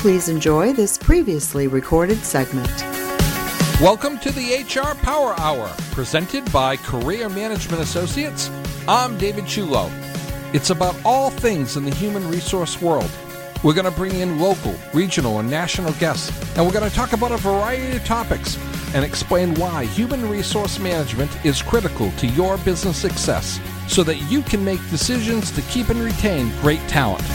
Please enjoy this previously recorded segment. Welcome to the HR Power Hour, presented by Career Management Associates. I'm David Chulo. It's about all things in the human resource world. We're going to bring in local, regional, and national guests, and we're going to talk about a variety of topics and explain why human resource management is critical to your business success so that you can make decisions to keep and retain great talent.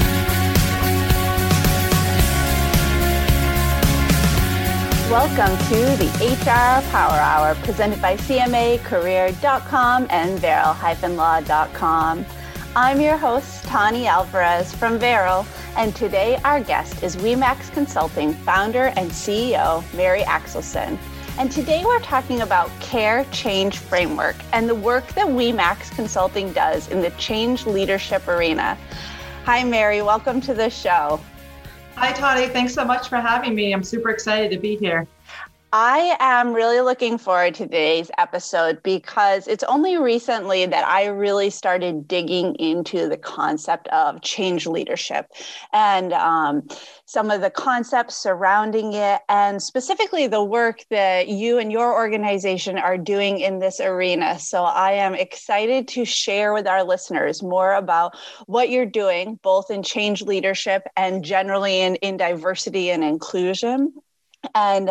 Welcome to the HR Power Hour, presented by CMAcareer.com and Vero-Law.com. I'm your host, Tani Alvarez from Vero, and today our guest is WEMAX Consulting founder and CEO, Mary Axelson. And today we're talking about Care Change Framework and the work that WEMAX Consulting does in the change leadership arena. Hi, Mary. Welcome to the show. Hi, Tani. Thanks so much for having me. I'm super excited to be here. I am really looking forward to today's episode because it's only recently that I really started digging into the concept of change leadership and some of the concepts surrounding it, and specifically the work that you and your organization are doing in this arena. So I am excited to share with our listeners more about what you're doing, both in change leadership and generally in diversity and inclusion. And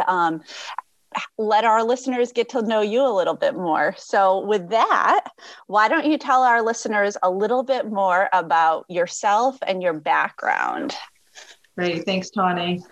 let our listeners get to know you a little bit more. So with that, why don't you tell our listeners a little bit more about yourself and your background? Great. Thanks, Tani.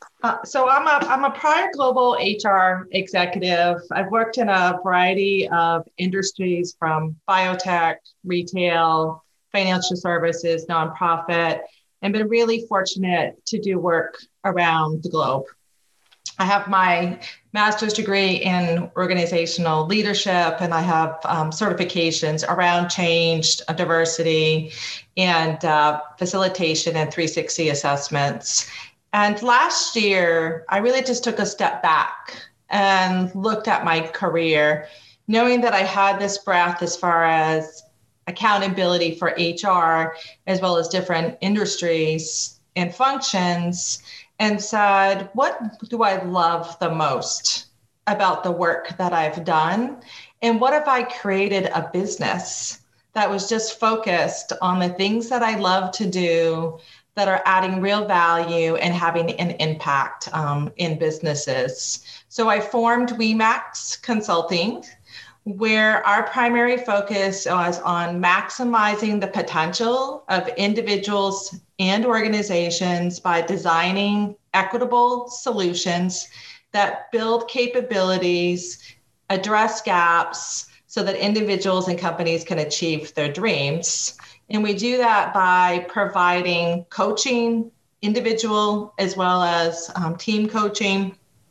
So I'm a prior global HR executive. I've worked in a variety of industries from biotech, retail, financial services, nonprofit, and been really fortunate to do work around the globe. I have my master's degree in organizational leadership, and I have certifications around change, diversity, and facilitation and 360 assessments. And last year, I really just took a step back and looked at my career, knowing that I had this breadth as far as accountability for HR, as well as different industries and functions, and said, what do I love the most about the work that I've done? And what if I created a business that was just focused on the things that I love to do that are adding real value and having an impact in businesses? So I formed WEMAX Consulting, where our primary focus was on maximizing the potential of individuals and organizations by designing equitable solutions that build capabilities, address gaps, so that individuals and companies can achieve their dreams. And we do that by providing coaching, individual as well as team coaching,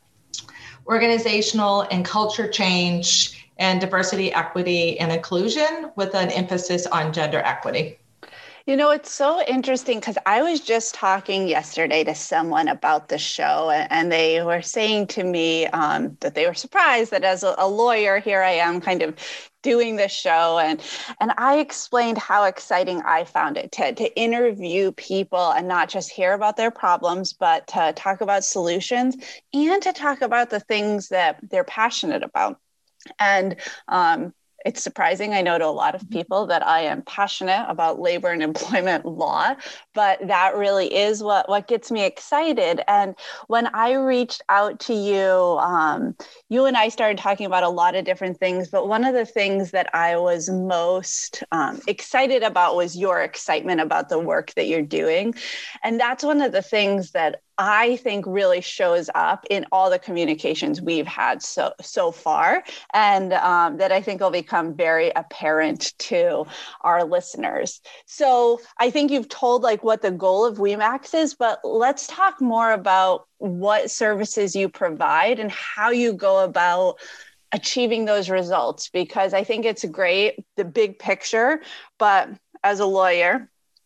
organizational and culture change, and diversity, equity, and inclusion with an emphasis on gender equity. You know, it's so interesting because I was just talking yesterday to someone about the show, and they were saying to me that they were surprised that as a lawyer, here I am kind of doing this show. And I explained how exciting I found it to interview people and not just hear about their problems, but to talk about solutions and to talk about the things that they're passionate about. And it's surprising, I know, to a lot of people that I am passionate about labor and employment law, but that really is what gets me excited. And when I reached out to you, you and I started talking about a lot of different things, but one of the things that I was most excited about was your excitement about the work that you're doing. And that's one of the things that I think really shows up in all the communications we've had so far, and that I think will become very apparent to our listeners. So I think you've told what the goal of WEMAX is, but let's talk more about what services you provide and how you go about achieving those results, because I think it's great, the big picture, but as a lawyer,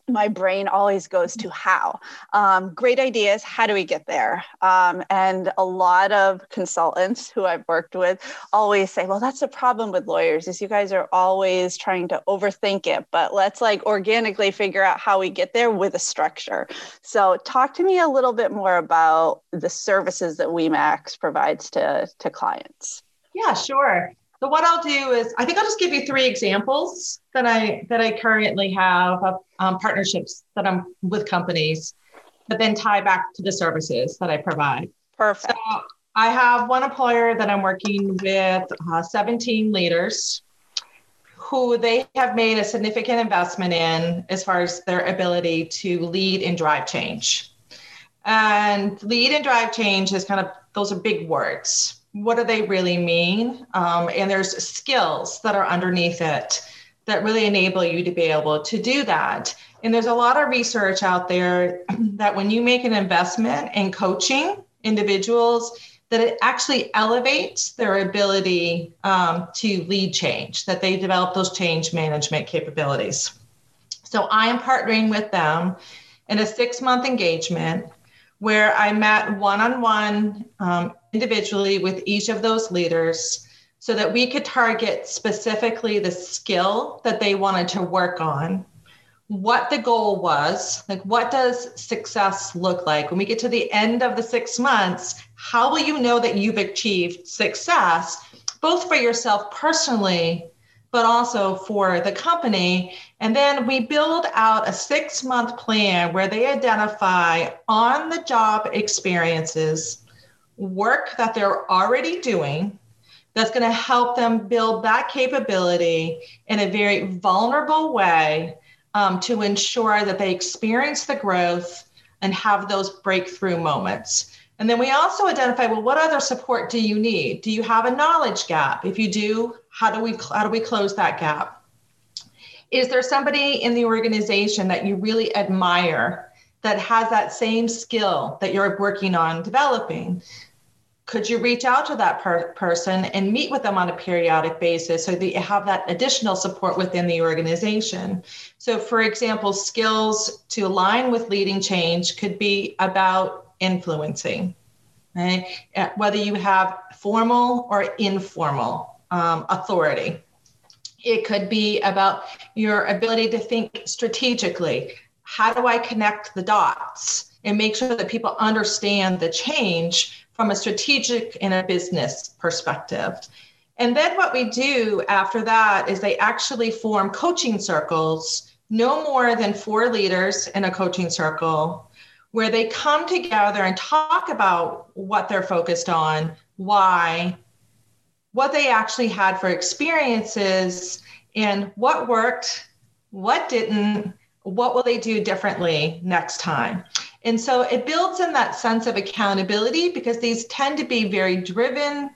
my brain always goes to how. Great ideas. How do we get there? And a lot of consultants who I've worked with always say, well, that's the problem with lawyers is you guys are always trying to overthink it, but let's like organically figure out how we get there with a structure. So talk to me a little bit more about the services that WeMax provides to clients. Yeah, sure. So what I'll do is, I think I'll just give you 3 examples that I currently have of partnerships that I'm with companies, but then tie back to the services that I provide. Perfect. So I have one employer that I'm working with 17 leaders who they have made a significant investment in as far as their ability to lead and drive change. And lead and drive change is those are big words. What do they really mean? And there's skills that are underneath it that really enable you to be able to do that. And there's a lot of research out there that when you make an investment in coaching individuals, that it actually elevates their ability to lead change, that they develop those change management capabilities. So I am partnering with them in a 6-month engagement where I met one-on-one individually with each of those leaders so that we could target specifically the skill that they wanted to work on, what the goal was, like what does success look like? When we get to the end of the 6 months, how will you know that you've achieved success, both for yourself personally, but also for the company? And then we build out a 6-month plan where they identify on-the-job experiences, work that they're already doing that's going to help them build that capability in a very vulnerable way to ensure that they experience the growth and have those breakthrough moments. And then we also identify, well, what other support do you need? Do you have a knowledge gap? If you do, how do we close that gap? Is there somebody in the organization that you really admire that has that same skill that you're working on developing? Could you reach out to that person and meet with them on a periodic basis so that you have that additional support within the organization? So, for example, skills to align with leading change could be about influencing, right? Whether you have formal or informal authority. It could be about your ability to think strategically. How do I connect the dots and make sure that people understand the change from a strategic and a business perspective? And then what we do after that is they actually form coaching circles, no more than 4 leaders in a coaching circle, where they come together and talk about what they're focused on, why, what they actually had for experiences, and what worked, what didn't, what will they do differently next time? And so it builds in that sense of accountability because these tend to be very driven,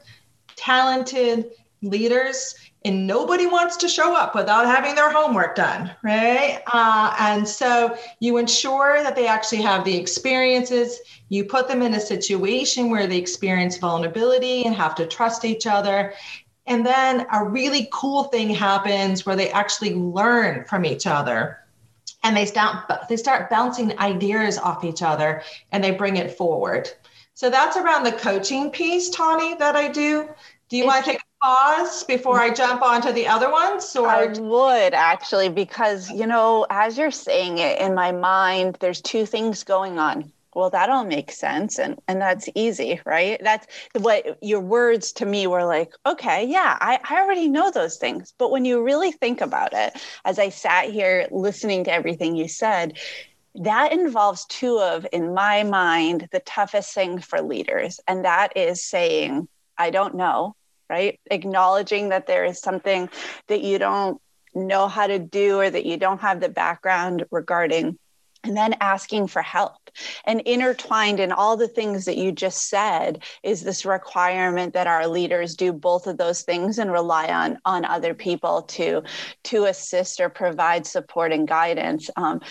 talented leaders, and nobody wants to show up without having their homework done, right? And so you ensure that they actually have the experiences. You put them in a situation where they experience vulnerability and have to trust each other. And then a really cool thing happens where they actually learn from each other. And they start bouncing ideas off each other and they bring it forward. So that's around the coaching piece, Tawny, that I do. Do you want to take a pause before I jump onto the other ones? Or I would actually, because, as you're saying it in my mind, there's 2 things going on. Well, that all makes sense. And that's easy, right? That's what your words to me were like, okay, yeah, I already know those things. But when you really think about it, as I sat here listening to everything you said, that involves 2 of, in my mind, the toughest thing for leaders. And that is saying, I don't know, right? Acknowledging that there is something that you don't know how to do or that you don't have the background regarding, and then asking for help. And intertwined in all the things that you just said is this requirement that our leaders do both of those things and rely on other people to assist or provide support and guidance.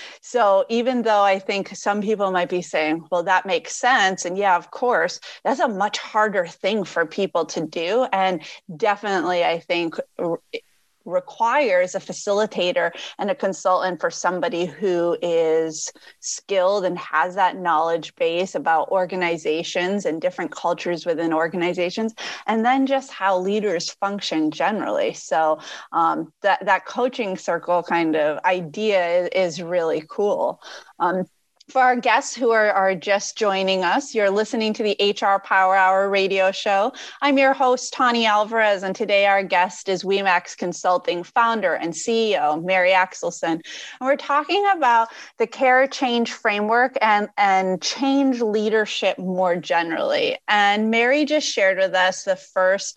So even though I think some people might be saying, well, that makes sense. And yeah, of course, that's a much harder thing for people to do. And definitely, I think requires a facilitator and a consultant for somebody who is skilled and has that knowledge base about organizations and different cultures within organizations, and then just how leaders function generally. So that coaching circle kind of idea is really cool. For our guests who are just joining us, you're listening to the HR Power Hour radio show. I'm your host, Tani Alvarez, and today our guest is Wemax Consulting founder and CEO, Mary Axelson. And we're talking about the CARE change framework and change leadership more generally. And Mary just shared with us the first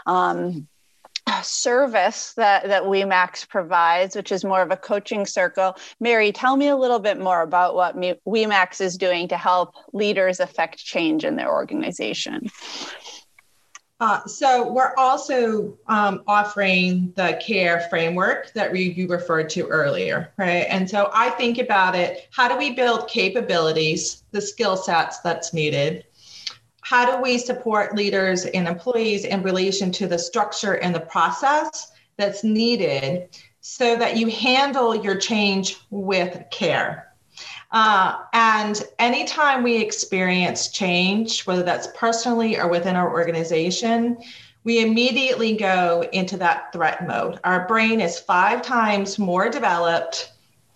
service that Wemax provides, which is more of a coaching circle. Mary, tell me a little bit more about what Wemax is doing to help leaders affect change in their organization. So we're also offering the CARE framework that you referred to earlier, right? And so I think about it, how do we build capabilities, the skill sets that's needed? How do we support leaders and employees in relation to the structure and the process that's needed so that you handle your change with care? And anytime we experience change, whether that's personally or within our organization, we immediately go into that threat mode. Our brain is 5 times more developed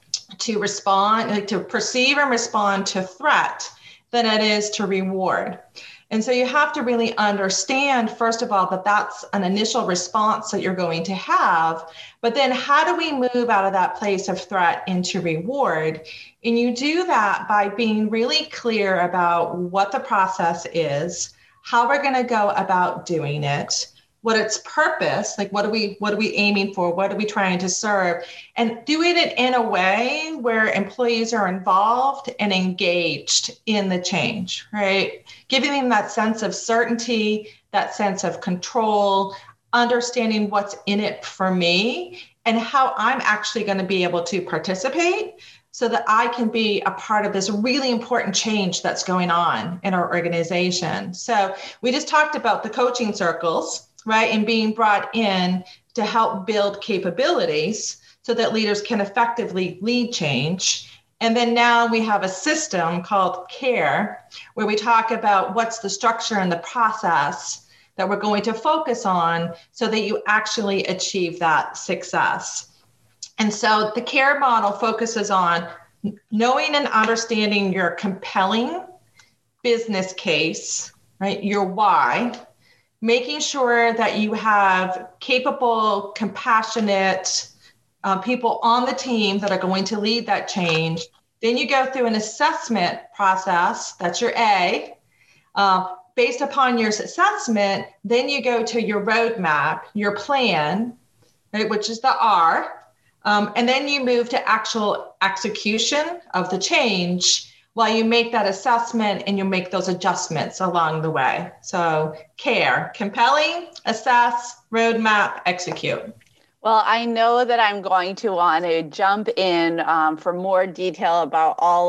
to respond, to perceive and respond to threat than it is to reward. And so you have to really understand, first of all, that that's an initial response that you're going to have. But then how do we move out of that place of threat into reward? And you do that by being really clear about what the process is, how we're going to go about doing it, what its purpose, like what are we aiming for? What are we trying to serve? And doing it in a way where employees are involved and engaged in the change, right? Giving them that sense of certainty, that sense of control, understanding what's in it for me and how I'm actually going to be able to participate so that I can be a part of this really important change that's going on in our organization. So we just talked about the coaching circles, right? And being brought in to help build capabilities so that leaders can effectively lead change. And then now we have a system called CARE, where we talk about what's the structure and the process that we're going to focus on so that you actually achieve that success. And so the CARE model focuses on knowing and understanding your compelling business case, right? Your why, making sure that you have capable, compassionate people on the team that are going to lead that change. Then you go through an assessment process, that's your A. Based upon your assessment, then you go to your roadmap, your plan, right, which is the R. And then you move to actual execution of the change while you make that assessment and you make those adjustments along the way. So CARE, compelling, assess, roadmap, execute. Well, I know that I'm going to want to jump in for more detail about all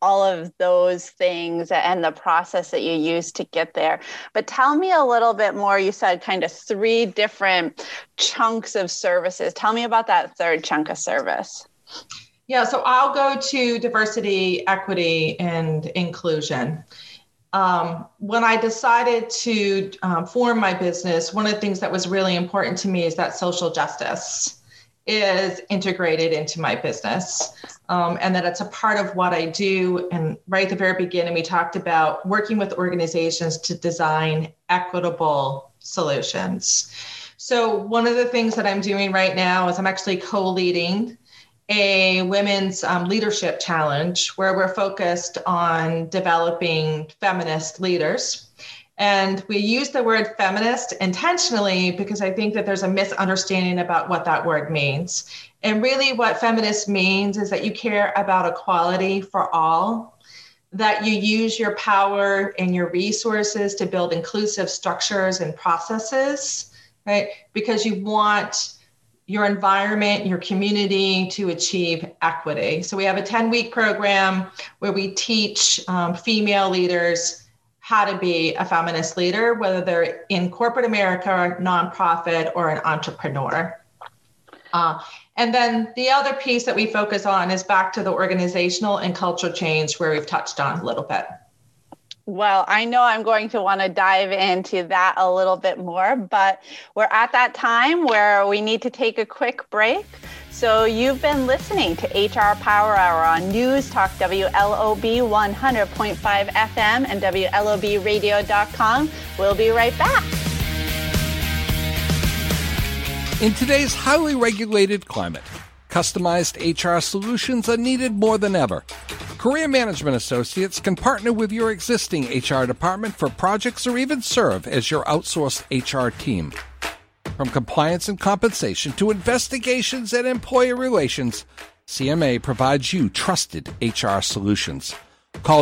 of those things and the process that you use to get there. But tell me a little bit more. You said kind of 3 different chunks of services. Tell me about that third chunk of service. Yeah, so I'll go to diversity, equity, and inclusion. When I decided to form my business, one of the things that was really important to me is that social justice is integrated into my business and that it's a part of what I do. And right at the very beginning, we talked about working with organizations to design equitable solutions. So one of the things that I'm doing right now is I'm actually co-leading a women's leadership challenge where we're focused on developing feminist leaders. And we use the word feminist intentionally because I think that there's a misunderstanding about what that word means. And really what feminist means is that you care about equality for all, that you use your power and your resources to build inclusive structures and processes, right? Because you want your environment, your community to achieve equity. So we have a 10-week program where we teach female leaders how to be a feminist leader, whether they're in corporate America, or nonprofit, or an entrepreneur. And then the other piece that we focus on is back to the organizational and culture change, where we've touched on a little bit. Well, I know I'm going to want to dive into that a little bit more, but we're at that time where we need to take a quick break. So you've been listening to HR Power Hour on News Talk WLOB 100.5 FM and WLOBradio.com. We'll be right back. In today's highly regulated climate, customized HR solutions are needed more than ever. Career Management Associates can partner with your existing HR department for projects or even serve as your outsourced HR team. From compliance and compensation to investigations and employer relations, CMA provides you trusted HR solutions. Call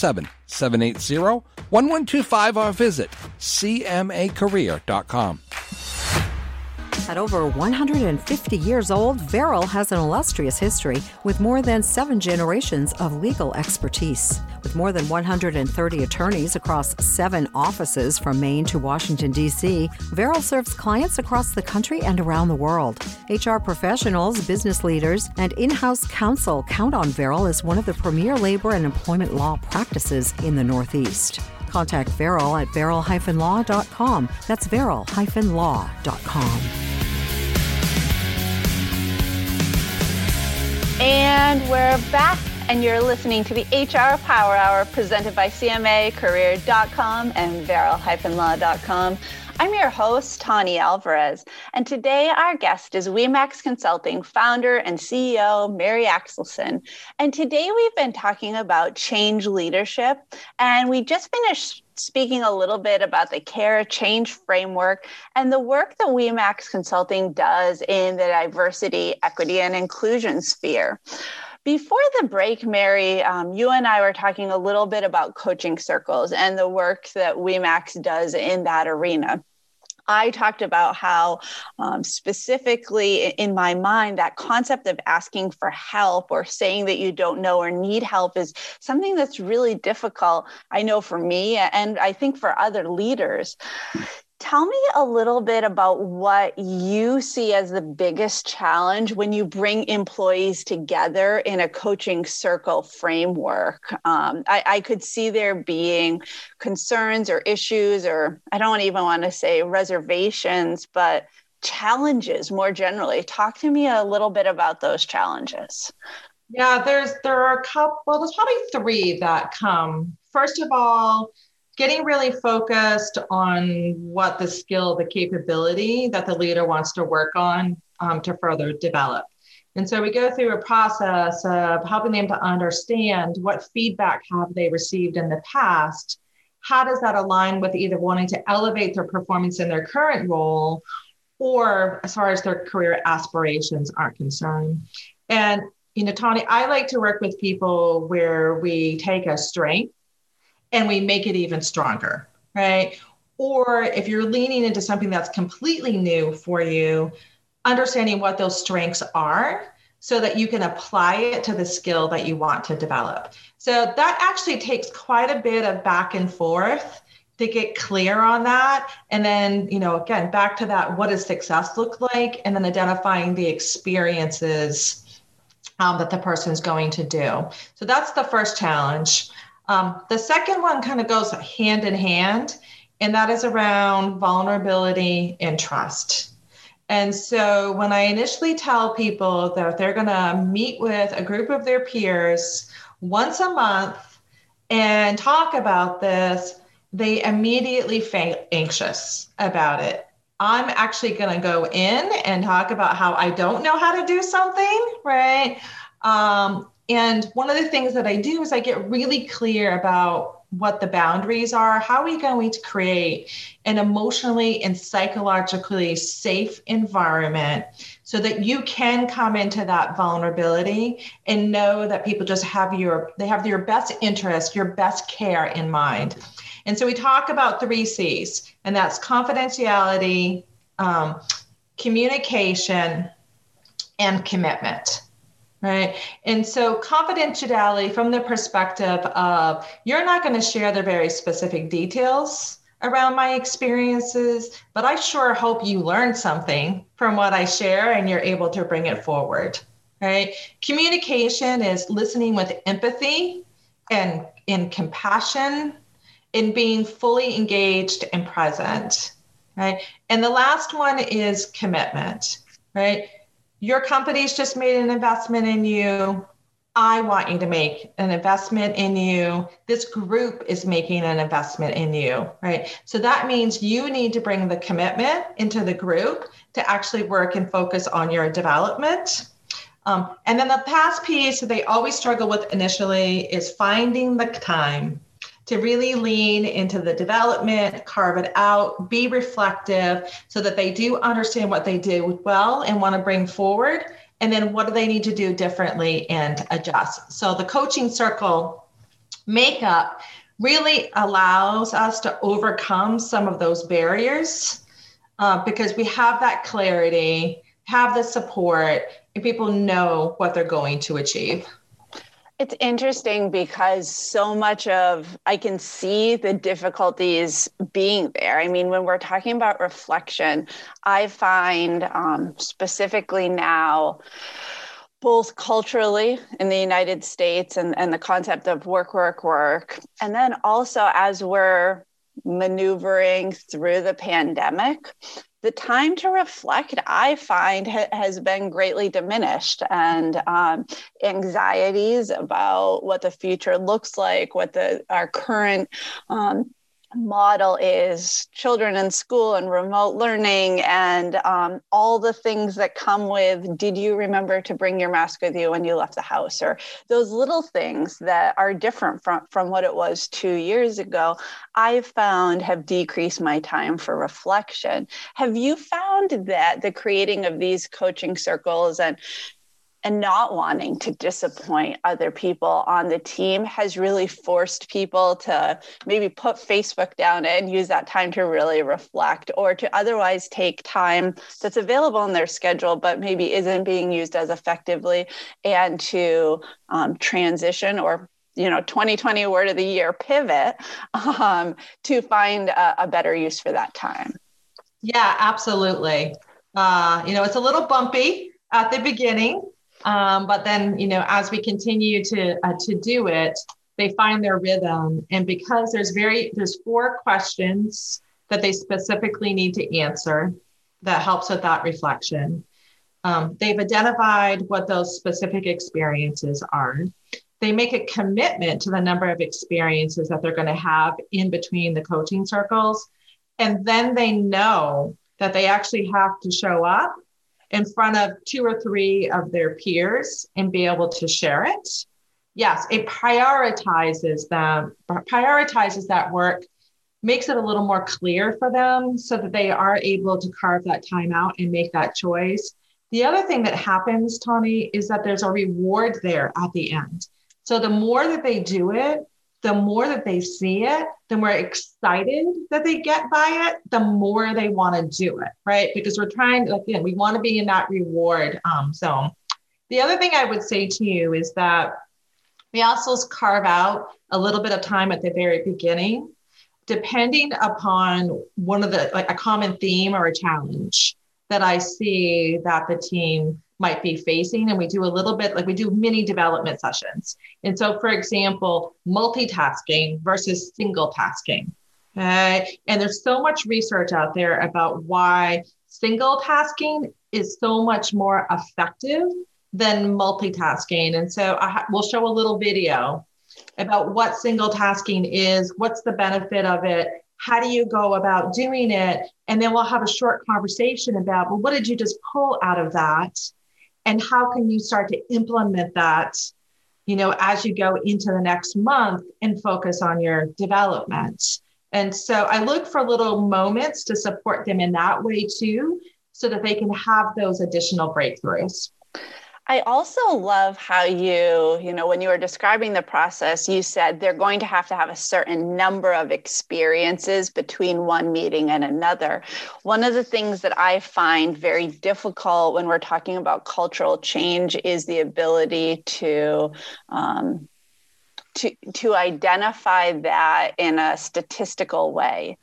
207-780-1125 or visit cmacareer.com. At over 150 years old, Verrill has an illustrious history with more than 7 generations of legal expertise. With more than 130 attorneys across 7 offices from Maine to Washington, D.C., Verrill serves clients across the country and around the world. HR professionals, business leaders, and in-house counsel count on Verrill as one of the premier labor and employment law practices in the Northeast. Contact Verrill at verrill-law.com. That's verrill-law.com. And we're back, and you're listening to the HR Power Hour presented by CMA, Career.com, and Verrill-law.com. I'm your host, Tani Alvarez, and today our guest is Wemax Consulting founder and CEO, Mary Axelson. And today we've been talking about change leadership, and we just finished speaking a little bit about the CARE change framework and the work that Wemax Consulting does in the diversity, equity, and inclusion sphere. Before the break, Mary, you and I were talking a little bit about coaching circles and the work that Wemax does in that arena. I talked about how specifically in my mind, that concept of asking for help or saying that you don't know or need help is something that's really difficult, I know for me, and I think for other leaders. Tell me a little bit about what you see as the biggest challenge when you bring employees together in a coaching circle framework. I could see there being concerns or issues, or I don't even want to say reservations, but challenges more generally. Talk to me a little bit about those challenges. Yeah, there are a couple, well, there's probably 3 that come. First of all, getting really focused on what the skill, the capability that the leader wants to work on to further develop. And so we go through a process of helping them to understand what feedback have they received in the past. How does that align with either wanting to elevate their performance in their current role, or as far as their career aspirations are concerned? And, Tani, I like to work with people where we take a strength and we make it even stronger, right? Or if you're leaning into something that's completely new for you, understanding what those strengths are so that you can apply it to the skill that you want to develop. So that actually takes quite a bit of back and forth to get clear on that. And then, again, back to that, what does success look like? And then identifying the experiences that the person's going to do. So that's the first challenge. The second one kind of goes hand in hand, and that is around vulnerability and trust. And so when I initially tell people that they're going to meet with a group of their peers once a month and talk about this, they immediately feel anxious about it. I'm actually going to go in and talk about how I don't know how to do something, right? And one of the things that I do is I get really clear about what the boundaries are. How are we going to create an emotionally and psychologically safe environment so that you can come into that vulnerability and know that people just have your best interest, your best care in mind. And so we talk about 3 C's, and that's confidentiality, communication, and commitment. Right. And so confidentiality from the perspective of you're not going to share the very specific details around my experiences, but I sure hope you learn something from what I share and you're able to bring it forward, right? Communication is listening with empathy and in compassion, in being fully engaged and present, right? And the last one is commitment, right? Your company's just made an investment in you. I want you to make an investment in you. This group is making an investment in you, right? So that means you need to bring the commitment into the group to actually work and focus on your development. And then the last piece that they always struggle with initially is finding the time to really lean into the development, carve it out, be reflective so that they do understand what they do well and want to bring forward. And then what do they need to do differently and adjust? So the coaching circle makeup really allows us to overcome some of those barriers because we have that clarity, have the support, and people know what they're going to achieve. It's interesting because so much of, I can see the difficulties being there. I mean, when we're talking about reflection, I find specifically now, both culturally in the United States and the concept of work, and then also as we're maneuvering through the pandemic, the time to reflect, I find, has been greatly diminished, and anxieties about what the future looks like, what our current model is, children in school and remote learning, and all the things that come with, did you remember to bring your mask with you when you left the house? Or those little things that are different from what it was 2 years ago, I've found have decreased my time for reflection. Have you found that the creating of these coaching circles and not wanting to disappoint other people on the team has really forced people to maybe put Facebook down and use that time to really reflect, or to otherwise take time that's available in their schedule, but maybe isn't being used as effectively, and to transition, or 2020 word of the year, pivot, to find a better use for that time? Yeah, absolutely. It's a little bumpy at the beginning. But then, as we continue to do it, they find their rhythm. And because there's 4 questions that they specifically need to answer that helps with that reflection. They've identified what those specific experiences are. They make a commitment to the number of experiences that they're going to have in between the coaching circles. And then they know that they actually have to show up in front of 2 or 3 of their peers and be able to share it. Yes, it prioritizes that work, makes it a little more clear for them so that they are able to carve that time out and make that choice. The other thing that happens, Tony, is that there's a reward there at the end. So the more that they do it, the more that they see it, the more excited that they get by it, the more they want to do it, right? Because we're trying to, we want to be in that reward zone. The other thing I would say to you is that we also carve out a little bit of time at the very beginning, depending upon a common theme or a challenge that I see that the team might be facing. And we do a little bit, we do mini development sessions. And so, for example, multitasking versus single tasking. Okay? And there's so much research out there about why single tasking is so much more effective than multitasking. And so we'll show a little video about what single tasking is, what's the benefit of it, how do you go about doing it? And then we'll have a short conversation about, well, what did you just pull out of that? And how can you start to implement that, as you go into the next month and focus on your development? And so I look for little moments to support them in that way too, so that they can have those additional breakthroughs. I also love how you, when you were describing the process, you said they're going to have a certain number of experiences between one meeting and another. One of the things that I find very difficult when we're talking about cultural change is the ability to to identify that in a statistical way.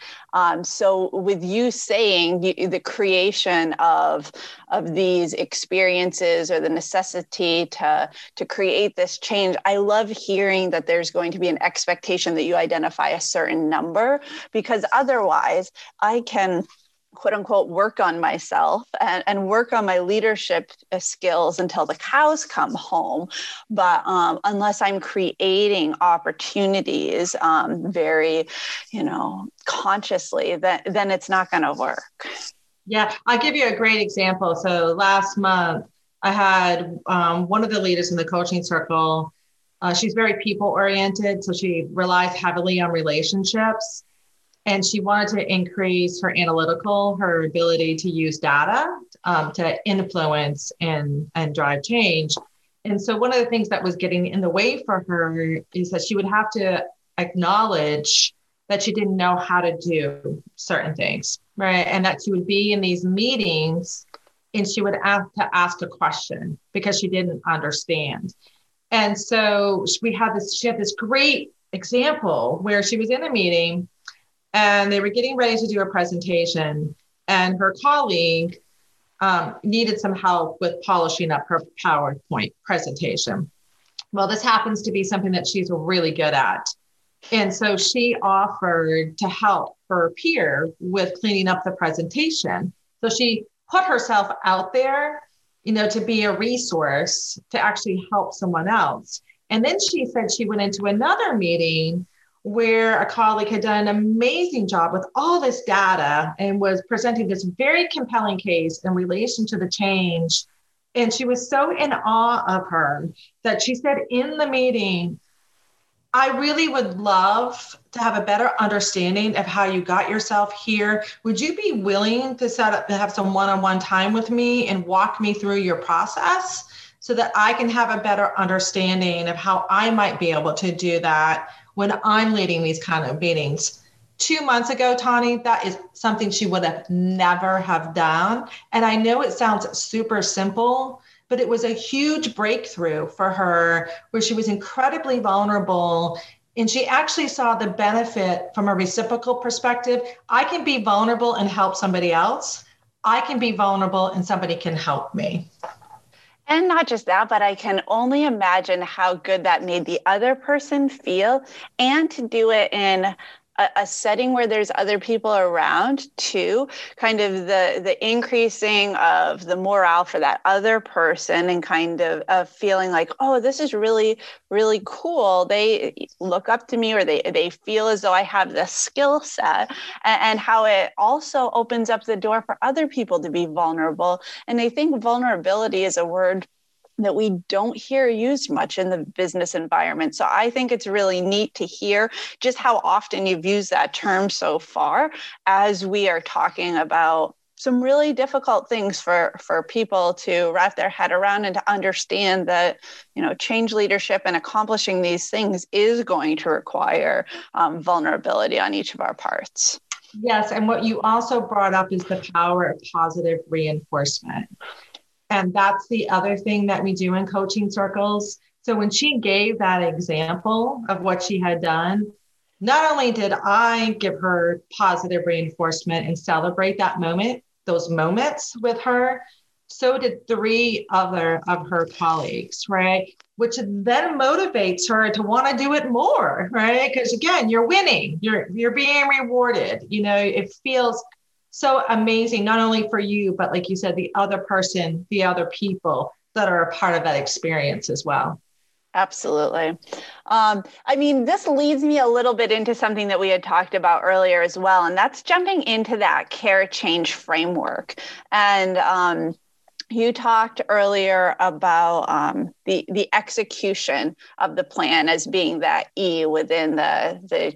So with you saying the creation of these experiences or the necessity to create this change, I love hearing that there's going to be an expectation that you identify a certain number, because otherwise I can, quote unquote, work on myself and work on my leadership skills until the cows come home. But unless I'm creating opportunities very, consciously, then it's not going to work. Yeah, I'll give you a great example. So last month, I had one of the leaders in the coaching circle. She's very people oriented, so she relies heavily on relationships. And she wanted to increase her her ability to use data to influence and drive change. And so one of the things that was getting in the way for her is that she would have to acknowledge that she didn't know how to do certain things, right? And that she would be in these meetings and she would have to ask a question because she didn't understand. And so she had this great example where she was in a meeting and they were getting ready to do a presentation, and her colleague needed some help with polishing up her PowerPoint presentation. Well, this happens to be something that she's really good at. And so she offered to help her peer with cleaning up the presentation. So she put herself out there, to be a resource to actually help someone else. And then she said she went into another meeting where a colleague had done an amazing job with all this data and was presenting this very compelling case in relation to the change. And she was so in awe of her that she said in the meeting, I really would love to have a better understanding of how you got yourself here. Would you be willing to have some one-on-one time with me and walk me through your process so that I can have a better understanding of how I might be able to do that when I'm leading these kind of meetings? 2 months ago, Tani, that is something she would have never have done. And I know it sounds super simple, but it was a huge breakthrough for her where she was incredibly vulnerable. And she actually saw the benefit from a reciprocal perspective. I can be vulnerable and help somebody else. I can be vulnerable and somebody can help me. And not just that, but I can only imagine how good that made the other person feel, and to do it in a setting where there's other people around too, kind of the increasing of the morale for that other person, and kind of feeling like, oh, this is really, really cool. They look up to me, or they feel as though I have this skill set, and how it also opens up the door for other people to be vulnerable. And I think vulnerability is a word that we don't hear used much in the business environment. So I think it's really neat to hear just how often you've used that term so far, as we are talking about some really difficult things for people to wrap their head around, and to understand that, change leadership and accomplishing these things is going to require vulnerability on each of our parts. Yes. And what you also brought up is the power of positive reinforcement. And that's the other thing that we do in coaching circles. So when she gave that example of what she had done, not only did I give her positive reinforcement and celebrate those moments with her, so did 3 other of her colleagues, right? Which then motivates her to want to do it more, right? Because again, you're winning, you're being rewarded. It feels so amazing, not only for you, but like you said, the other person, the other people that are a part of that experience as well. Absolutely. This leads me a little bit into something that we had talked about earlier as well, and that's jumping into that care change framework. And you talked earlier about the execution of the plan as being that E within the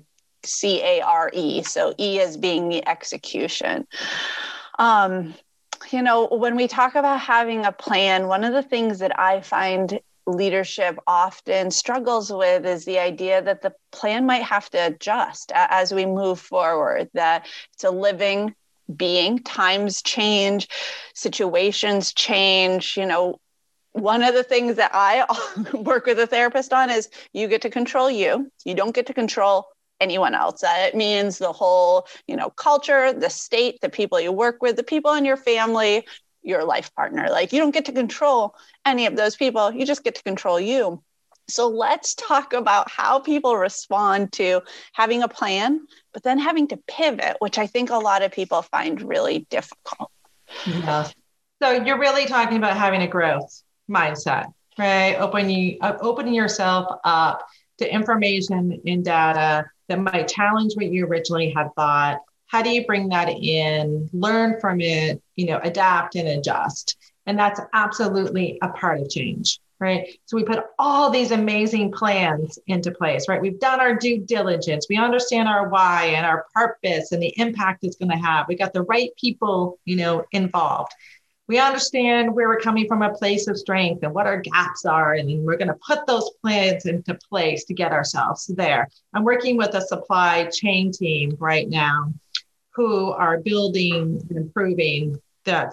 CARE. So E as being the execution. When we talk about having a plan, one of the things that I find leadership often struggles with is the idea that the plan might have to adjust as we move forward, that it's a living being, times change, situations change, one of the things that I work with a therapist on is you get to control you. You don't get to control anyone else. That means the whole, culture, the state, the people you work with, the people in your family, your life partner. Like, you don't get to control any of those people. You just get to control you. So let's talk about how people respond to having a plan, but then having to pivot, which I think a lot of people find really difficult. Yeah. So you're really talking about having a growth mindset, right? Opening yourself up to information and data that might challenge what you originally had thought. How do you bring that in, learn from it, adapt and adjust? And that's absolutely a part of change, right? So we put all these amazing plans into place, right? We've done our due diligence. We understand our why and our purpose and the impact it's going to have. We got the right people, involved. We understand where we're coming from, a place of strength and what our gaps are. And then we're going to put those plans into place to get ourselves there. I'm working with a supply chain team right now who are building and improving their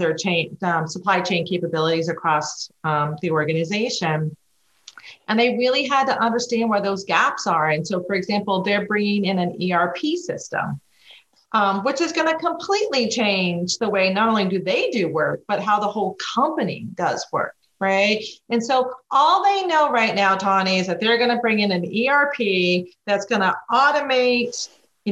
supply chain capabilities across the organization. And they really had to understand where those gaps are. And so, for example, they're bringing in an ERP system, which is going to completely change the way not only do they do work, but how the whole company does work, right? And so all they know right now, Tawny, is that they're going to bring in an ERP that's going to automate,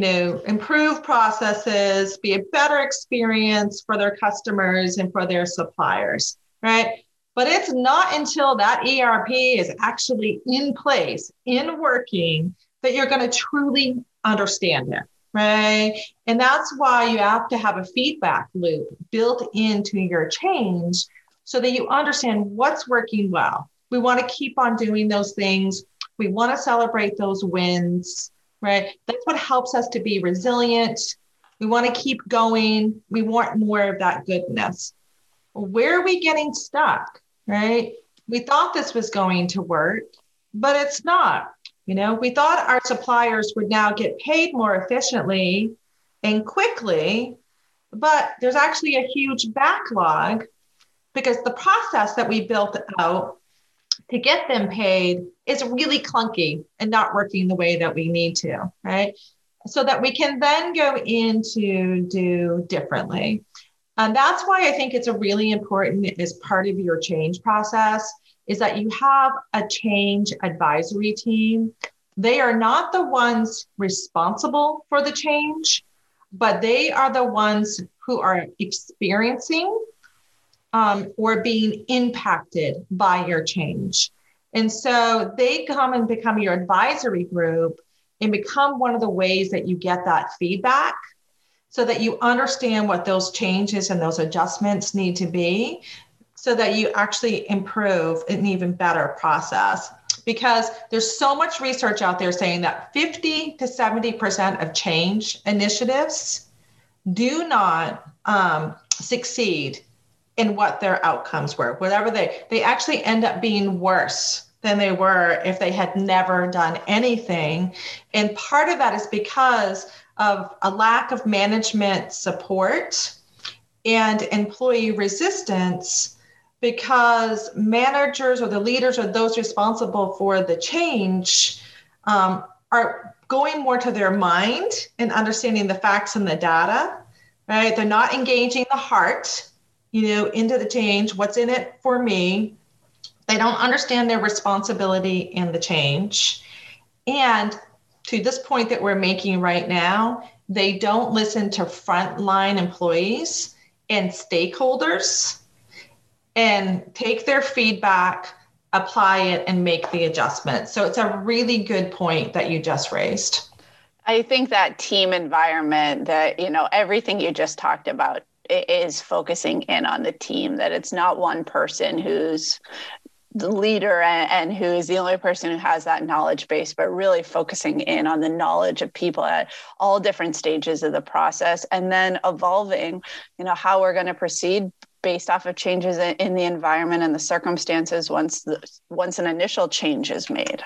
improve processes, be a better experience for their customers and for their suppliers, right? But it's not until that ERP is actually in place, in working, that you're going to truly understand it. Right. And that's why you have to have a feedback loop built into your change so that you understand what's working well. We want to keep on doing those things. We want to celebrate those wins, right? That's what helps us to be resilient. We want to keep going. We want more of that goodness. Where are we getting stuck, right? We thought this was going to work, but it's not. We thought our suppliers would now get paid more efficiently and quickly, but there's actually a huge backlog because the process that we built out to get them paid is really clunky and not working the way that we need to, right? So that we can then go into do differently. And that's why I think it's a really important as part of your change process is that you have a change advisory team. They are not the ones responsible for the change, but they are the ones who are experiencing or being impacted by your change. And so they come and become your advisory group and become one of the ways that you get that feedback so that you understand what those changes and those adjustments need to be so that you actually improve an even better process. Because there's so much research out there saying that 50 to 70% of change initiatives do not succeed in what their outcomes were. Whatever they actually end up being worse than they were if they had never done anything. And part of that is because of a lack of management support and employee resistance, because managers or the leaders or those responsible for the change are going more to their mind and understanding the facts and the data, right? They're not engaging the heart, into the change. What's in it for me? They don't understand their responsibility in the change. And to this point that we're making right now, they don't listen to frontline employees and stakeholders and take their feedback, apply it, and make the adjustment. So it's a really good point that you just raised. I think that team environment that, everything you just talked about is focusing in on the team, that it's not one person who's the leader and who is the only person who has that knowledge base, but really focusing in on the knowledge of people at all different stages of the process, and then evolving, how we're going to proceed based off of changes in the environment and the circumstances once an initial change is made.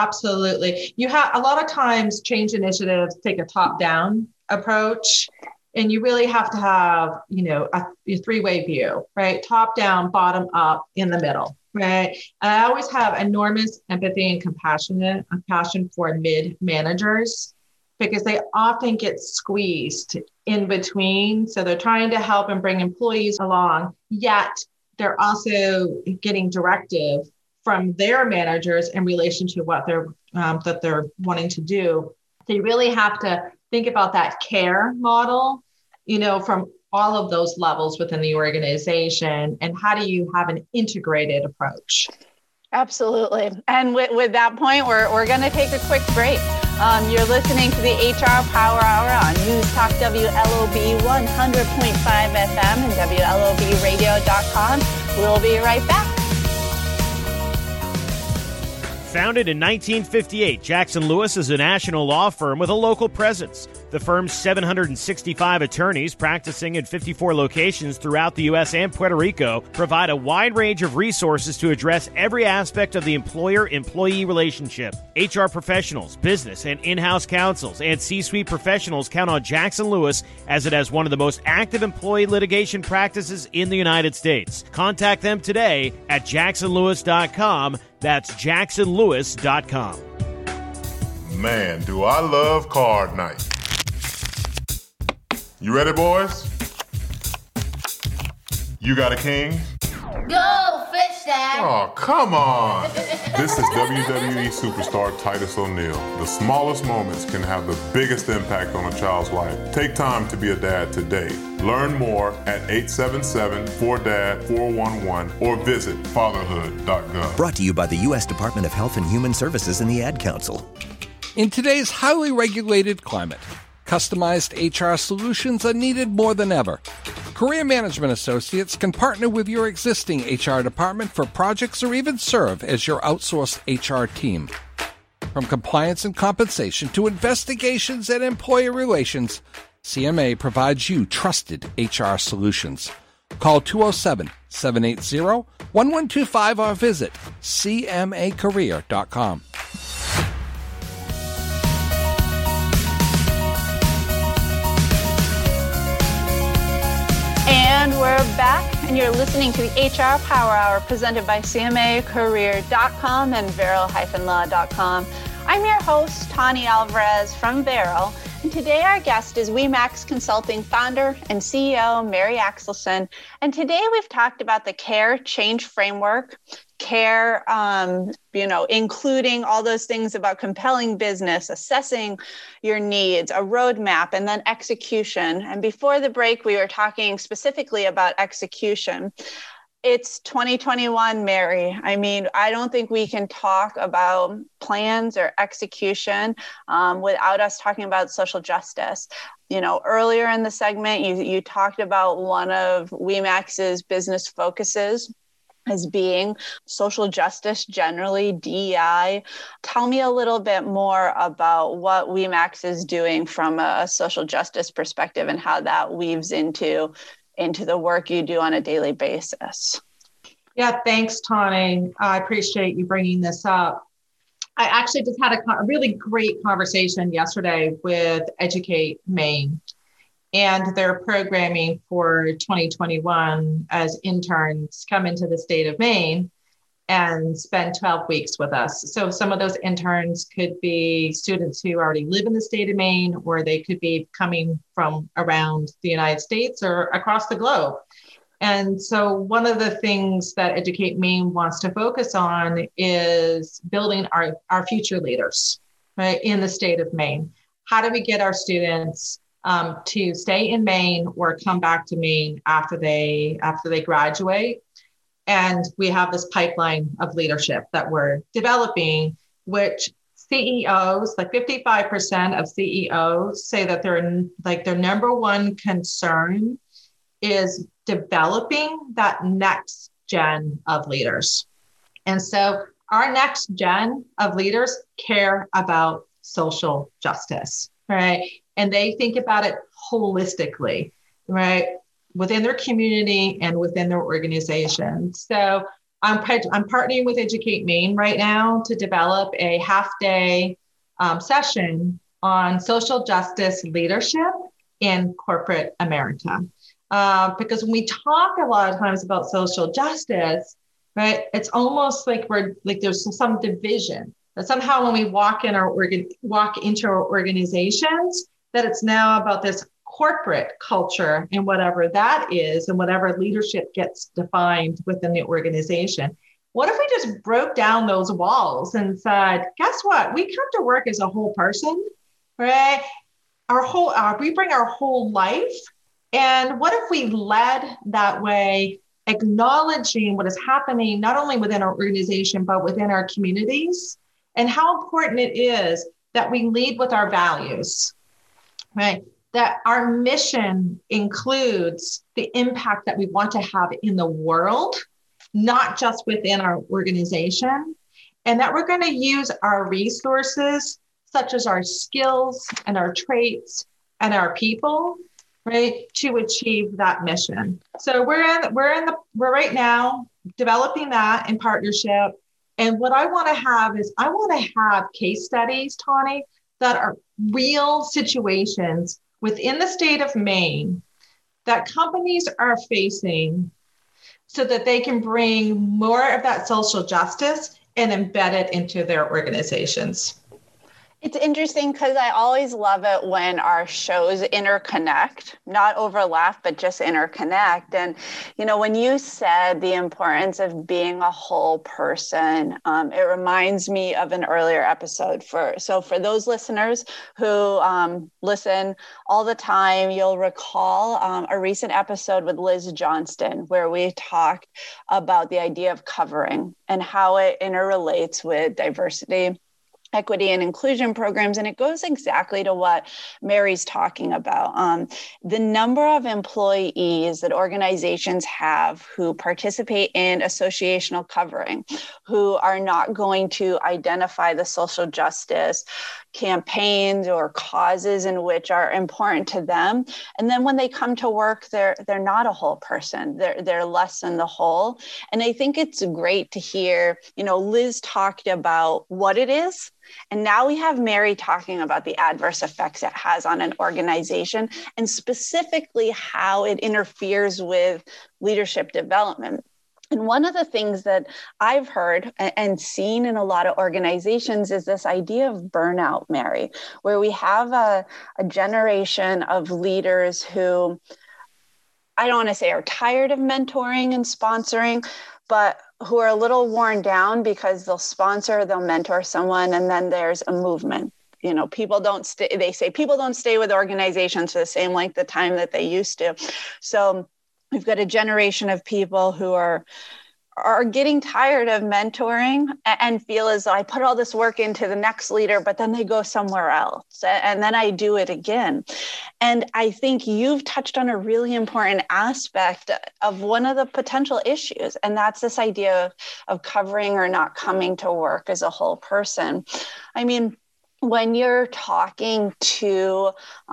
Absolutely. You have a lot of times change initiatives take a top-down approach. And you really have to have, a three-way view, right? Top down, bottom up, in the middle, right? And I always have enormous empathy and compassion for mid-managers because they often get squeezed in between. So they're trying to help and bring employees along, yet they're also getting directive from their managers in relation to what that they're wanting to do. So you really have to think about that care model, from all of those levels within the organization, and how do you have an integrated approach? Absolutely. And with that point, we're going to take a quick break. You're listening to the HR Power Hour on News Talk WLOB 100.5 FM and WLOBradio.com. We'll be right back. Founded in 1958, Jackson Lewis is a national law firm with a local presence. The firm's 765 attorneys practicing in 54 locations throughout the U.S. and Puerto Rico provide a wide range of resources to address every aspect of the employer-employee relationship. HR professionals, business and in-house counsels, and C-suite professionals count on Jackson Lewis as it has one of the most active employee litigation practices in the United States. Contact them today at jacksonlewis.com. That's jacksonlewis.com. Man, do I love card night. You ready, boys? You got a king? Go, fish dad! Oh, come on! This is WWE superstar Titus O'Neil. The smallest moments can have the biggest impact on a child's life. Take time to be a dad today. Learn more at 877-4DAD-411 or visit fatherhood.gov. Brought to you by the U.S. Department of Health and Human Services and the Ad Council. In today's highly regulated climate, customized HR solutions are needed more than ever. Career Management Associates can partner with your existing HR department for projects or even serve as your outsourced HR team. From compliance and compensation to investigations and employer relations, CMA provides you trusted HR solutions. Call 207-780-1125 or visit cmacareer.com. And we're back, and you're listening to the HR Power Hour presented by CMAcareer.com and Vero-Law.com. I'm your host, Tani Alvarez from Vero, and today our guest is WEMAX Consulting founder and CEO, Mary Axelson. And today we've talked about the CARE change framework, CARE, including all those things about compelling business, assessing your needs, a roadmap, and then execution. And before the break, we were talking specifically about execution. It's 2021, Mary. I mean, I don't think we can talk about plans or execution without us talking about social justice. Earlier in the segment, you talked about one of WEMAX's business focuses as being social justice generally, DEI. Tell me a little bit more about what WEMAX is doing from a social justice perspective and how that weaves into the work you do on a daily basis. Yeah, thanks, Tani. I appreciate you bringing this up. I actually just had a really great conversation yesterday with Educate Maine and their programming for 2021 as interns come into the state of Maine and spend 12 weeks with us. So some of those interns could be students who already live in the state of Maine, or they could be coming from around the United States or across the globe. And so one of the things that Educate Maine wants to focus on is building our future leaders, right, in the state of Maine. How do we get our students to stay in Maine or come back to Maine after they graduate? And we have this pipeline of leadership that we're developing, which CEOs, like 55% of CEOs say that their number one concern is developing that next gen of leaders. And so our next gen of leaders care about social justice, right? And they think about it holistically, right? Within their community and within their organization. So I'm partnering with Educate Maine right now to develop a half-day session on social justice leadership in corporate America. Because when we talk a lot of times about social justice, right, it's almost like there's some division that somehow when we walk into our organizations, that it's now about this corporate culture and whatever that is, and whatever leadership gets defined within the organization. What if we just broke down those walls and said, guess what? We come to work as a whole person, right? We bring our whole life. And what if we led that way, acknowledging what is happening, not only within our organization, but within our communities, and how important it is that we lead with our values, right? That our mission includes the impact that we want to have in the world, not just within our organization, and that we're going to use our resources, such as our skills and our traits and our people, right, to achieve that mission. So we're right now developing that in partnership. And what I want to have case studies, Tawny, that are real situations within the state of Maine that companies are facing, so that they can bring more of that social justice and embed it into their organizations. It's interesting because I always love it when our shows interconnect, not overlap, but just interconnect. And, when you said the importance of being a whole person, it reminds me of an earlier episode. For those listeners who listen all the time, you'll recall a recent episode with Liz Johnston, where we talked about the idea of covering and how it interrelates with diversity, equity, and inclusion programs. And it goes exactly to what Mary's talking about. The number of employees that organizations have who participate in associational covering, who are not going to identify the social justice campaigns or causes in which are important to them. And then when they come to work, they're not a whole person. They're less than the whole. And I think it's great to hear, Liz talked about what it is. And now we have Mary talking about the adverse effects it has on an organization, and specifically how it interferes with leadership development. And one of the things that I've heard and seen in a lot of organizations is this idea of burnout, Mary, where we have a generation of leaders who, I don't want to say are tired of mentoring and sponsoring, but who are a little worn down because they'll mentor someone, and then there's a movement. People don't stay, they say people don't stay with organizations for the same length of time that they used to. So we've got a generation of people who are getting tired of mentoring and feel as though I put all this work into the next leader, but then they go somewhere else and then I do it again. And I think you've touched on a really important aspect of one of the potential issues, and that's this idea of covering or not coming to work as a whole person. I mean, when you're talking to,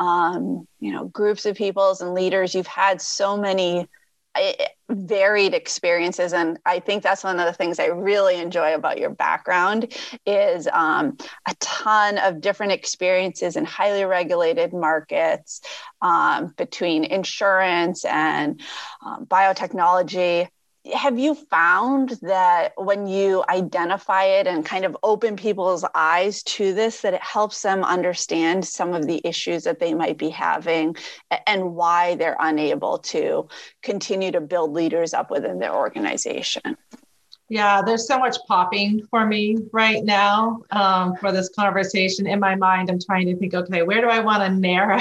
groups of peoples and leaders, you've had so many varied experiences. And I think that's one of the things I really enjoy about your background is a ton of different experiences in highly regulated markets, between insurance and biotechnology. Have you found that when you identify it and kind of open people's eyes to this, that it helps them understand some of the issues that they might be having and why they're unable to continue to build leaders up within their organization? Yeah, there's so much popping for me right now for this conversation. In my mind, I'm trying to think, okay, where do I want to narrow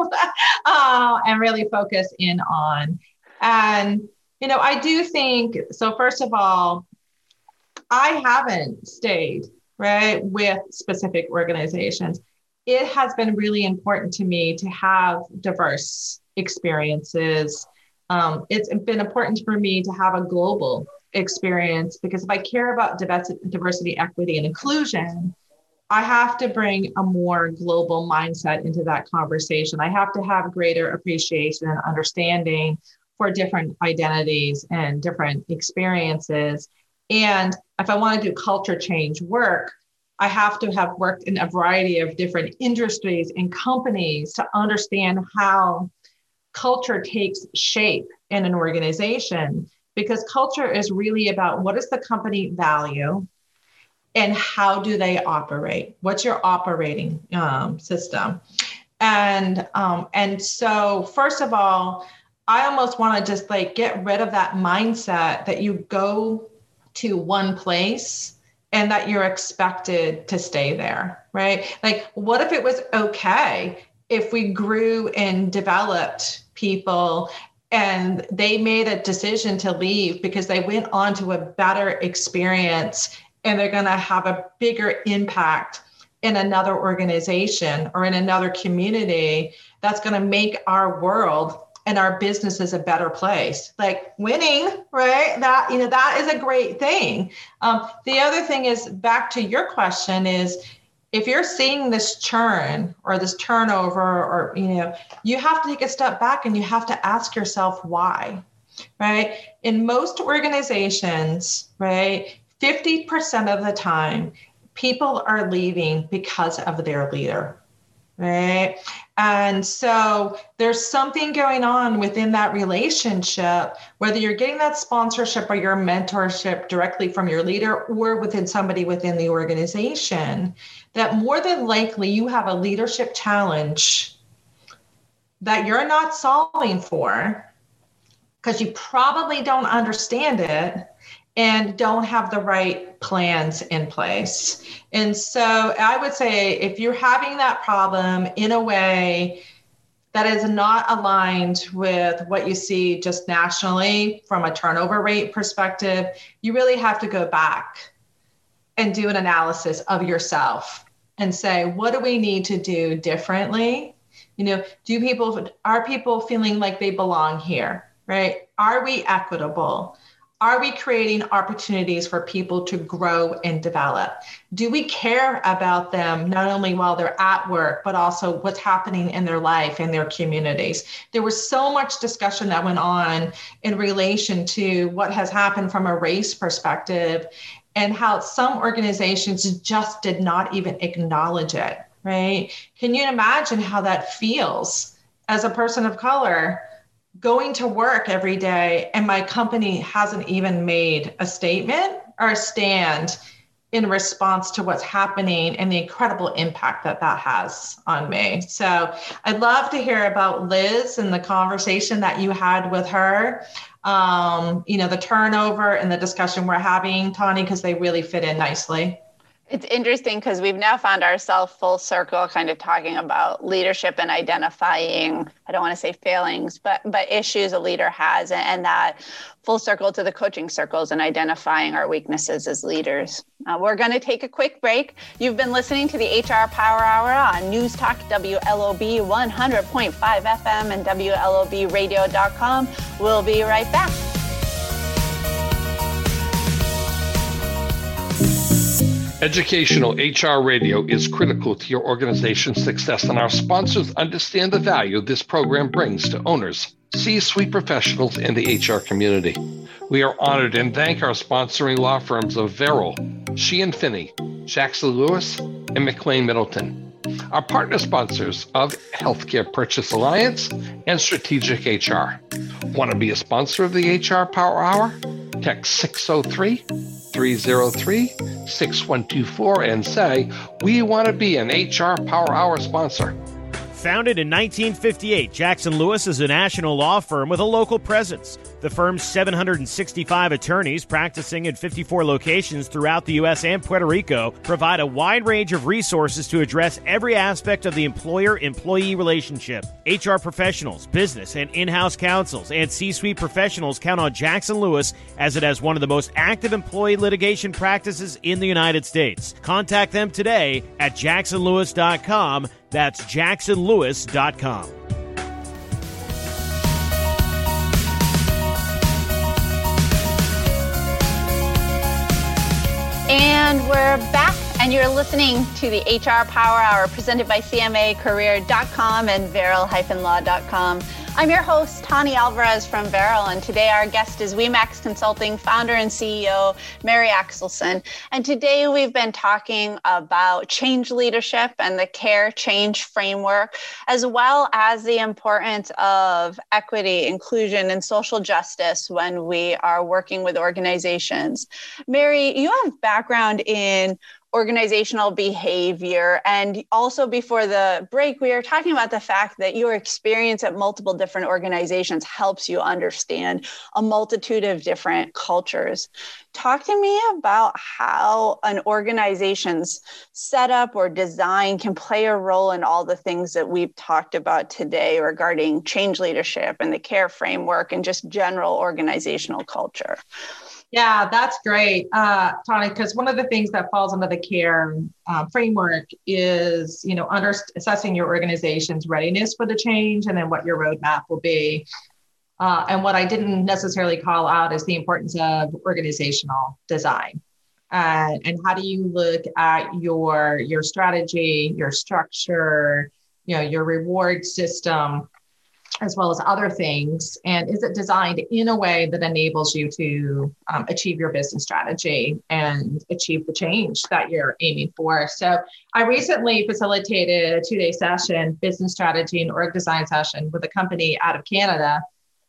and really focus in on? And I do think, so first of all, I haven't stayed, right, with specific organizations. It has been really important to me to have diverse experiences. It's been important for me to have a global experience, because if I care about diversity, equity, and inclusion, I have to bring a more global mindset into that conversation. I have to have greater appreciation and understanding for different identities and different experiences. And if I want to do culture change work, I have to have worked in a variety of different industries and companies to understand how culture takes shape in an organization, because culture is really about what does the company value and how do they operate? What's your operating system? And so first of all, I almost want to just like get rid of that mindset that you go to one place and that you're expected to stay there, right? Like, what if it was okay if we grew and developed people and they made a decision to leave because they went on to a better experience and they're going to have a bigger impact in another organization or in another community that's going to make our world and our business is a better place. Like winning, right? That is a great thing. The other thing is, back to your question, is if you're seeing this churn or this turnover, or, you have to take a step back and you have to ask yourself why, right? In most organizations, right, 50% of the time, people are leaving because of their leader, right? And so there's something going on within that relationship, whether you're getting that sponsorship or your mentorship directly from your leader or within somebody within the organization, that more than likely you have a leadership challenge that you're not solving for because you probably don't understand it and don't have the right plans in place. And so I would say if you're having that problem in a way that is not aligned with what you see just nationally from a turnover rate perspective, you really have to go back and do an analysis of yourself and say, what do we need to do differently? Are people feeling like they belong here, right? Are we equitable? Are we creating opportunities for people to grow and develop? Do we care about them not only while they're at work, but also what's happening in their life and their communities? There was so much discussion that went on in relation to what has happened from a race perspective and how some organizations just did not even acknowledge it, right? Can you imagine how that feels as a person of color going to work every day and my company hasn't even made a statement or a stand in response to what's happening and the incredible impact that has on me? So I'd love to hear about Liz and the conversation that you had with her, the turnover and the discussion we're having, Tawny, because they really fit in nicely. It's interesting because we've now found ourselves full circle kind of talking about leadership and identifying, I don't want to say failings, but issues a leader has, and that full circle to the coaching circles and identifying our weaknesses as leaders. We're going to take a quick break. You've been listening to the HR Power Hour on News Talk WLOB 100.5 FM and WLOBradio.com. We'll be right back. Educational HR radio is critical to your organization's success, and our sponsors understand the value this program brings to owners, C-suite professionals, and the HR community. We are honored and thank our sponsoring law firms of Verrill, Sheehan Finney, Jackson Lewis, and McLean Middleton. Our partner sponsors of Healthcare Purchase Alliance and Strategic HR. Want to be a sponsor of the HR Power Hour? Text 603-303-6124 and say, we want to be an HR Power Hour sponsor. Founded in 1958, Jackson Lewis is a national law firm with a local presence. The firm's 765 attorneys practicing in 54 locations throughout the U.S. and Puerto Rico provide a wide range of resources to address every aspect of the employer-employee relationship. HR professionals, business and in-house counsels, and C-suite professionals count on Jackson Lewis as it has one of the most active employee litigation practices in the United States. Contact them today at jacksonlewis.com. That's jacksonlewis.com. And we're back, and you're listening to the HR Power Hour presented by CMAcareer.com and Verrill-law.com. I'm your host, Tani Alvarez from Veril, and today our guest is Wemax Consulting founder and CEO, Mary Axelson. And today we've been talking about change leadership and the CARE change framework, as well as the importance of equity, inclusion, and social justice when we are working with organizations. Mary, you have background in organizational behavior. And also before the break, we were talking about the fact that your experience at multiple different organizations helps you understand a multitude of different cultures. Talk to me about how an organization's setup or design can play a role in all the things that we've talked about today regarding change leadership and the CARE framework and just general organizational culture. Yeah, that's great, Tani, because one of the things that falls under the CARE framework is, assessing your organization's readiness for the change and then what your roadmap will be. And what I didn't necessarily call out is the importance of organizational design. And how do you look at your strategy, your structure, your reward system, as well as other things? And is it designed in a way that enables you to achieve your business strategy and achieve the change that you're aiming for? So I recently facilitated a 2-day session, business strategy and org design session with a company out of Canada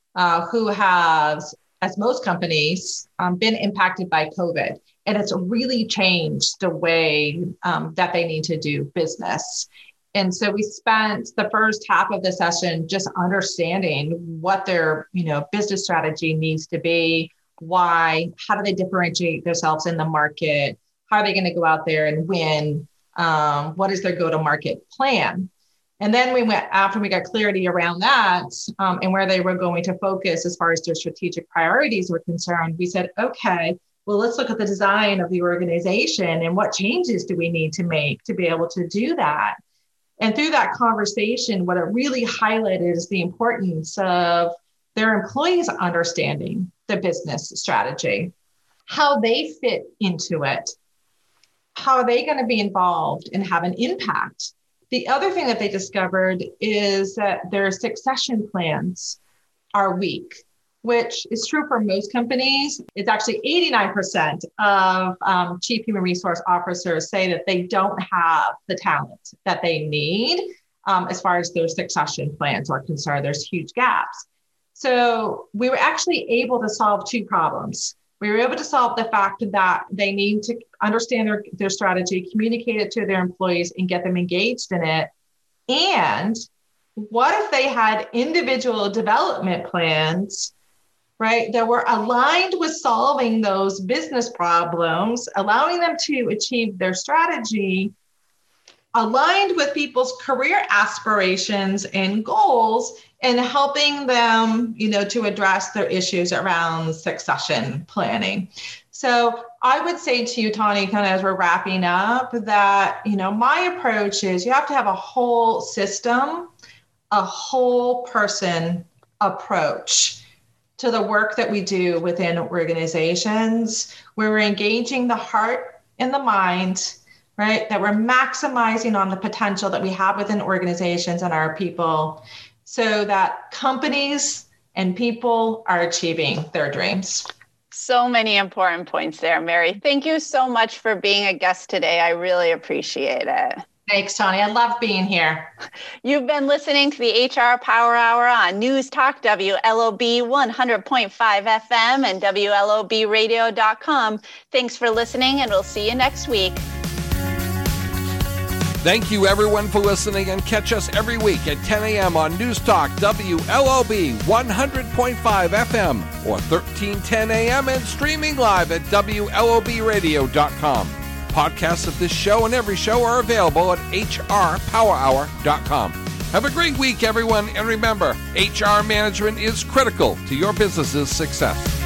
who has, as most companies, been impacted by COVID. And it's really changed the way that they need to do business. And so we spent the first half of the session just understanding what their, business strategy needs to be, why, how do they differentiate themselves in the market, how are they going to go out there and win, what is their go-to-market plan? And then we went, after we got clarity around that and where they were going to focus as far as their strategic priorities were concerned, we said, okay, well, let's look at the design of the organization and what changes do we need to make to be able to do that. And through that conversation, what it really highlighted is the importance of their employees understanding the business strategy, how they fit into it, how are they going to be involved and have an impact. The other thing that they discovered is that their succession plans are weak, which is true for most companies. It's actually 89% of chief human resource officers say that they don't have the talent that they need as far as their succession plans are concerned. There's huge gaps. So we were actually able to solve 2 problems. We were able to solve the fact that they need to understand their strategy, communicate it to their employees, and get them engaged in it. And what if they had individual development plans, right, that were aligned with solving those business problems, allowing them to achieve their strategy, aligned with people's career aspirations and goals, and helping them, to address their issues around succession planning. So I would say to you, Tani, kind of as we're wrapping up, that, my approach is you have to have a whole system, a whole person approach to the work that we do within organizations, where we're engaging the heart and the mind, right? That we're maximizing on the potential that we have within organizations and our people so that companies and people are achieving their dreams. So many important points there, Mary. Thank you so much for being a guest today. I really appreciate it. Thanks, Tani. I love being here. You've been listening to the HR Power Hour on News Talk WLOB 100.5 FM and WLOBradio.com. Thanks for listening, and we'll see you next week. Thank you, everyone, for listening, and catch us every week at 10 a.m. on News Talk WLOB 100.5 FM or 1310 a.m. and streaming live at WLOBradio.com. Podcasts of this show and every show are available at hrpowerhour.com. Have a great week, everyone, and remember, HR management is critical to your business's success.